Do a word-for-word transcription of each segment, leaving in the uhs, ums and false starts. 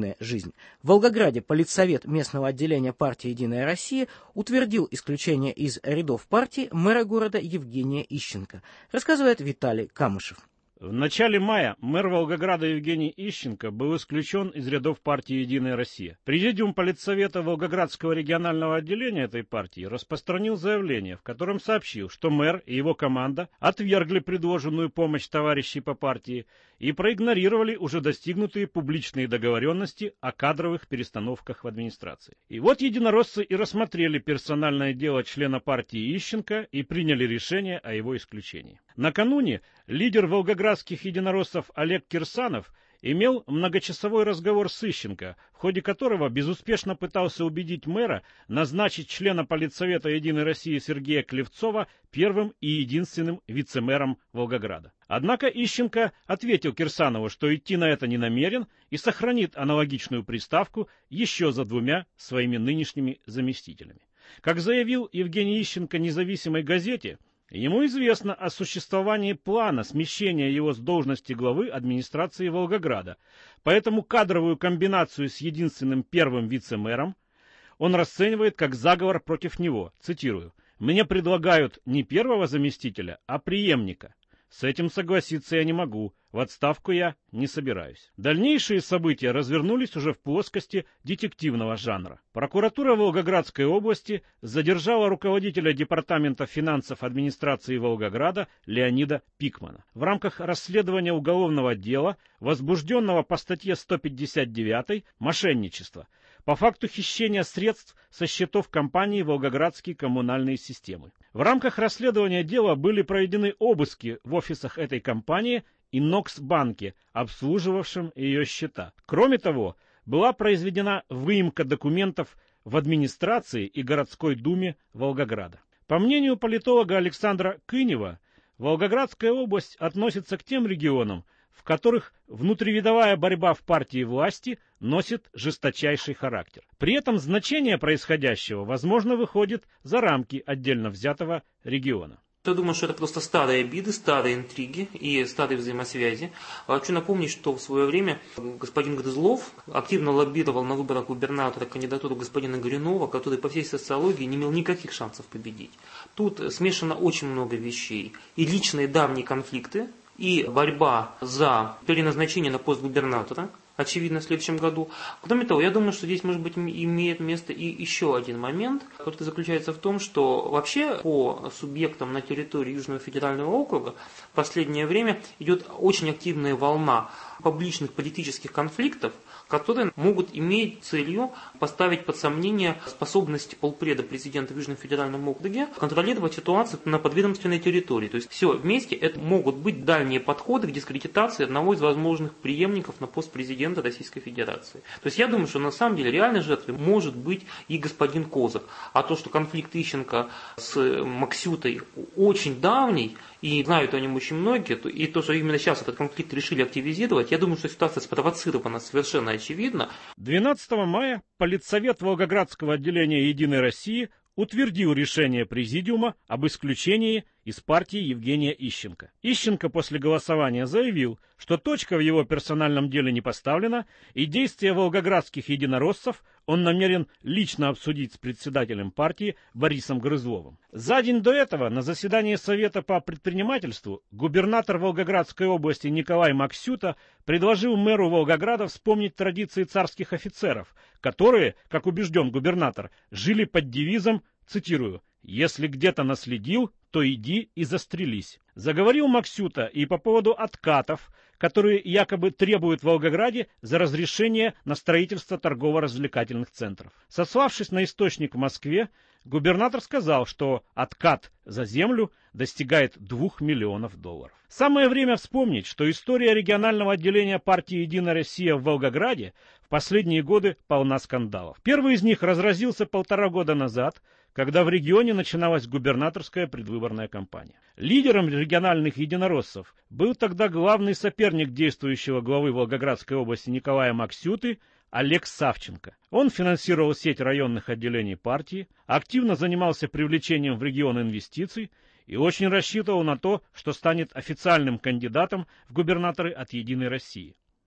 «Личная жизнь». В Волгограде политсовет местного отделения партии «Единая Россия» утвердил исключение из рядов партии мэра города Евгения Ищенко, рассказывает Виталий Камышев. В начале мая мэр Волгограда Евгений Ищенко был исключен из рядов партии «Единая Россия». Президиум политсовета Волгоградского регионального отделения этой партии распространил заявление, в котором сообщил, что мэр и его команда отвергли предложенную помощь товарищей по партии и проигнорировали уже достигнутые публичные договоренности о кадровых перестановках в администрации. И вот единороссы и рассмотрели персональное дело члена партии Ищенко и приняли решение о его исключении. Накануне лидер волгоградских единороссов Олег Кирсанов имел многочасовой разговор с Ищенко, в ходе которого безуспешно пытался убедить мэра назначить члена политсовета «Единой России» Сергея Клевцова первым и единственным вице-мэром Волгограда. Однако Ищенко ответил Кирсанову, что идти на это не намерен и сохранит аналогичную приставку еще за двумя своими нынешними заместителями. Как заявил Евгений Ищенко независимой газете, ему известно о существовании плана смещения его с должности главы администрации Волгограда, поэтому кадровую комбинацию с единственным первым вице-мэром он расценивает как заговор против него. Цитирую: «Мне предлагают не первого заместителя, а преемника. С этим согласиться я не могу, в отставку я не собираюсь». Дальнейшие события развернулись уже в плоскости детективного жанра. Прокуратура Волгоградской области задержала руководителя департамента финансов администрации Волгограда Леонида Пикмана. В рамках расследования уголовного дела, возбужденного по статье сто пятьдесят девять «Мошенничество», по факту хищения средств со счетов компании «Волгоградские коммунальные системы». В рамках расследования дела были проведены обыски в офисах этой компании и Нокс-банке, обслуживавшем ее счета. Кроме того, была произведена выемка документов в администрации и городской думе Волгограда. По мнению политолога Александра Кынева, Волгоградская область относится к тем регионам, в которых внутривидовая борьба в партии власти носит жесточайший характер. При этом значение происходящего, возможно, выходит за рамки отдельно взятого региона. Я думаю, что это просто старые обиды, старые интриги и старые взаимосвязи. Хочу напомнить, что в свое время господин Грызлов активно лоббировал на выборах губернатора кандидатуру господина Горюнова, который по всей социологии не имел никаких шансов победить. Тут смешано очень много вещей. И личные давние конфликты, и борьба за переназначение на пост губернатора, очевидно, в следующем году. Кроме того, я думаю, что здесь, может быть, имеет место и еще один момент, который заключается в том, что вообще по субъектам на территории Южного федерального округа в последнее время идет очень активная волна публичных политических конфликтов, которые могут иметь целью поставить под сомнение способность полпреда президента в Южном федеральном округе контролировать ситуацию на подведомственной территории. То есть все вместе это могут быть дальние подходы к дискредитации одного из возможных преемников на пост президента Российской Федерации. То есть я думаю, что на самом деле реальной жертвой может быть и господин Козак. А то, что конфликт Ищенко с Максютой очень давний, и знают о нем очень многие, и то, что именно сейчас этот конфликт решили активизировать, я думаю, что ситуация спровоцирована совершенно очевидно. двенадцатого мая политсовет Волгоградского отделения «Единой России» утвердил решение Президиума об исключении из партии Евгения Ищенко. Ищенко после голосования заявил, что точка в его персональном деле не поставлена, и действия волгоградских единороссов он намерен лично обсудить с председателем партии Борисом Грызловым. За день до этого на заседании Совета по предпринимательству губернатор Волгоградской области Николай Максюта предложил мэру Волгограда вспомнить традиции царских офицеров, которые, как убежден губернатор, жили под девизом, цитирую, «Если где-то наследил, то иди и застрелись». Заговорил Максюта и по поводу откатов, которые якобы требуют в Волгограде за разрешение на строительство торгово-развлекательных центров. Сославшись на источник в Москве, губернатор сказал, что откат за землю достигает двух миллионов долларов. Самое время вспомнить, что история регионального отделения партии «Единая Россия» в Волгограде в последние годы полна скандалов. Первый из них разразился полтора года назад, когда в регионе начиналась губернаторская предвыборная кампания. Лидером региональных единороссов был тогда главный соперник действующего главы Волгоградской области Николая Максюты Олег Савченко. Он финансировал сеть районных отделений партии, активно занимался привлечением в регион инвестиций и очень рассчитывал на то, что станет официальным кандидатом в губернаторы от «Единой России».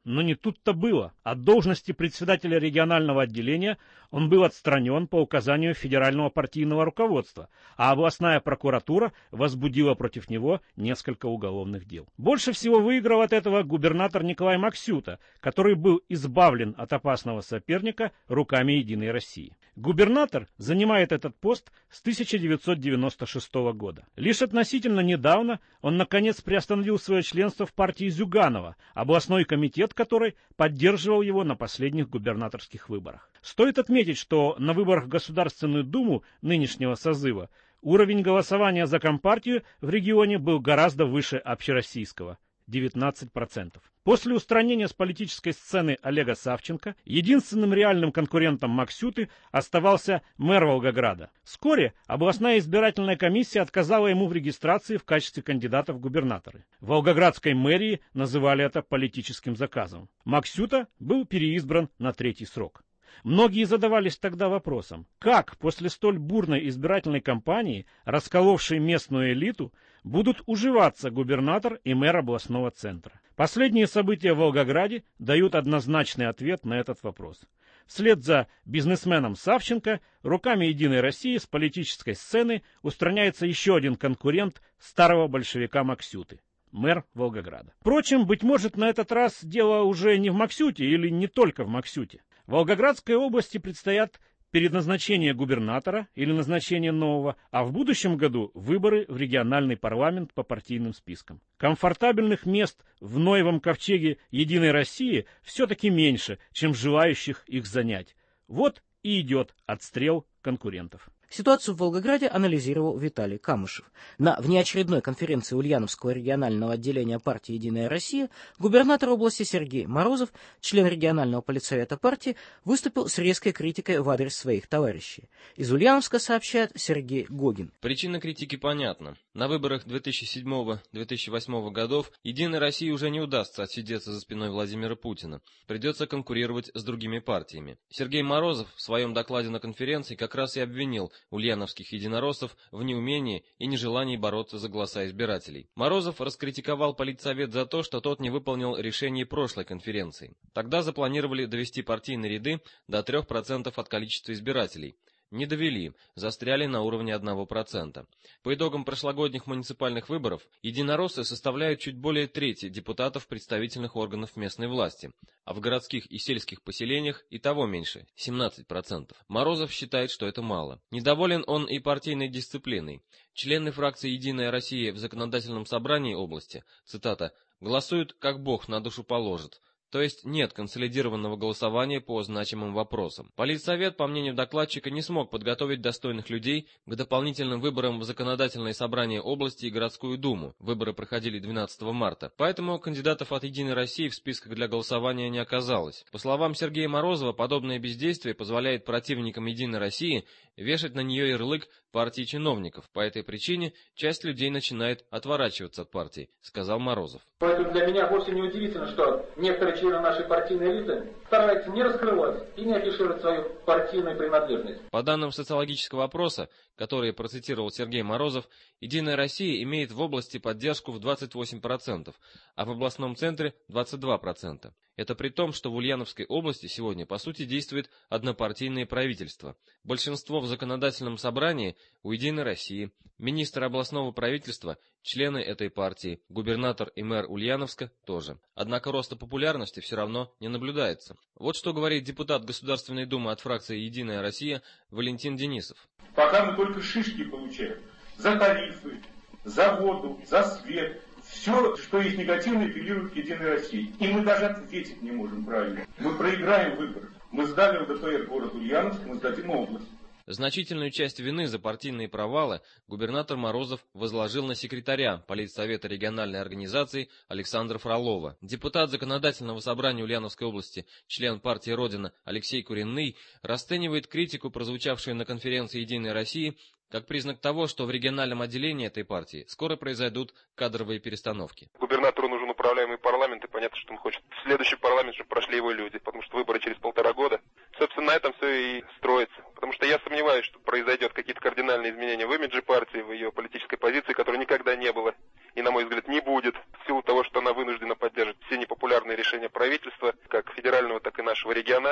Но не тут-то было. От должности председателя регионального отделения он был отстранен по указанию федерального партийного руководства, а областная прокуратура возбудила против него несколько уголовных дел. Больше всего выиграл от этого губернатор Николай Максюта, который был избавлен от опасного соперника руками Единой России. Губернатор занимает этот пост с тысяча девятьсот девяносто шестого года. Лишь относительно недавно он наконец приостановил свое членство в партии Зюганова, областной комитет которой поддерживал его на последних губернаторских выборах. Стоит отметить, что на выборах в Государственную Думу нынешнего созыва уровень голосования за Компартию в регионе был гораздо выше общероссийского – девятнадцать процентов. После устранения с политической сцены Олега Савченко единственным реальным конкурентом Максюты оставался мэр Волгограда. Вскоре областная избирательная комиссия отказала ему в регистрации в качестве кандидата в губернаторы. В Волгоградской мэрии называли это политическим заказом. Максюта был переизбран на третий срок. Многие задавались тогда вопросом, как после столь бурной избирательной кампании, расколовшей местную элиту, будут уживаться губернатор и мэр областного центра. Последние события в Волгограде дают однозначный ответ на этот вопрос. Вслед за бизнесменом Савченко руками Единой России с политической сцены устраняется еще один конкурент старого большевика Максюты – мэр Волгограда. Впрочем, быть может, на этот раз дело уже не в Максюте или не только в Максюте. В Волгоградской области предстоят перед назначением губернатора или назначение нового, а в будущем году выборы в региональный парламент по партийным спискам. Комфортабельных мест в Ноевом ковчеге Единой России все-таки меньше, чем желающих их занять. Вот и идет отстрел конкурентов. Ситуацию в Волгограде анализировал Виталий Камышев. На внеочередной конференции Ульяновского регионального отделения партии «Единая Россия» губернатор области Сергей Морозов, член регионального политсовета партии, выступил с резкой критикой в адрес своих товарищей. Из Ульяновска сообщает Сергей Гогин. Причина критики понятна. На выборах две тысячи седьмого — две тысячи восьмого годов «Единой России» уже не удастся отсидеться за спиной Владимира Путина. Придется конкурировать с другими партиями. Сергей Морозов в своем докладе на конференции как раз и обвинил ульяновских единороссов в неумении и нежелании бороться за голоса избирателей. Морозов раскритиковал политсовет за то, что тот не выполнил решение прошлой конференции. Тогда запланировали довести партийные ряды до трёх процентов от количества избирателей. Не довели, застряли на уровне одного процента. По итогам прошлогодних муниципальных выборов единороссы составляют чуть более трети депутатов представительных органов местной власти, а в городских и сельских поселениях и того меньше – семнадцать процентов. Морозов считает, что это мало. Недоволен он и партийной дисциплиной. Члены фракции «Единая Россия» в законодательном собрании области, цитата, «голосуют, как Бог на душу положит». То есть нет консолидированного голосования по значимым вопросам. Политсовет, по мнению докладчика, не смог подготовить достойных людей к дополнительным выборам в законодательные собрания области и городскую думу. Выборы проходили двенадцатого марта. Поэтому кандидатов от «Единой России» в списках для голосования не оказалось. По словам Сергея Морозова, подобное бездействие позволяет противникам «Единой России» вешать на нее ярлык партии чиновников. По этой причине часть людей начинает отворачиваться от партии, сказал Морозов. Поэтому для меня вовсе не удивительно, что некоторые члены нашей партийной элиты стараются не раскрывать и не афишировать свою партийную принадлежность. По данным социологического опроса, который процитировал Сергей Морозов, «Единая Россия» имеет в области поддержку в двадцать восемь процентов, а в областном центре двадцать два процента. Это при том, что в Ульяновской области сегодня по сути действует однопартийное правительство. Большинство в законодательном собрании у «Единой России», министр областного правительства – члены этой партии, губернатор и мэр Ульяновска тоже. Однако роста популярности все равно не наблюдается. Вот что говорит депутат Государственной Думы от фракции «Единая Россия» Валентин Денисов. Пока мы только шишки получаем за тарифы, за воду, за свет. Все, что есть негативно, апеллирует к «Единой России». И мы даже ответить не можем правильно. Мы проиграем выборы. Мы сдали ЛДПР город Ульяновск, мы сдадим область. Значительную часть вины за партийные провалы губернатор Морозов возложил на секретаря политсовета региональной организации Александра Фролова. Депутат Законодательного собрания Ульяновской области, член партии «Родина» Алексей Куренный расценивает критику, прозвучавшую на конференции «Единой России», как признак того, что в региональном отделении этой партии скоро произойдут кадровые перестановки. Губернатору нужен управляемый парламент, и понятно, что он хочет в следующий парламент, чтобы прошли его люди, потому что выборы через полтора года. Собственно, на этом все и строится. Потому что я сомневаюсь, что произойдет какие-то кардинальные изменения в имидже партии, в ее политической позиции, которой никогда не было. И, на мой взгляд, не будет, в силу того, что она вынуждена поддерживать все непопулярные решения правительства.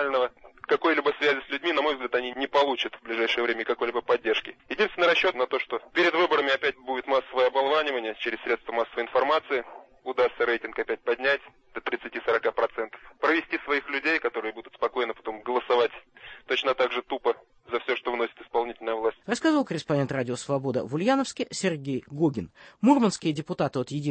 нормального какой-либо связи с людьми, на мой взгляд, они не получат в ближайшее время какой-либо поддержки. Единственный расчет на то, что перед выборами опять будет массовое оболванивание через средства массовой информации, удастся рейтинг опять поднять до тридцати-сорока процентов. Провести своих людей, которые будут спокойно потом голосовать точно так же тупо за все, что вносит исполнительная власть. Рассказывал корреспондент радио «Свобода» в Ульяновске Сергей Гогин. Мурманские депутаты от «Единой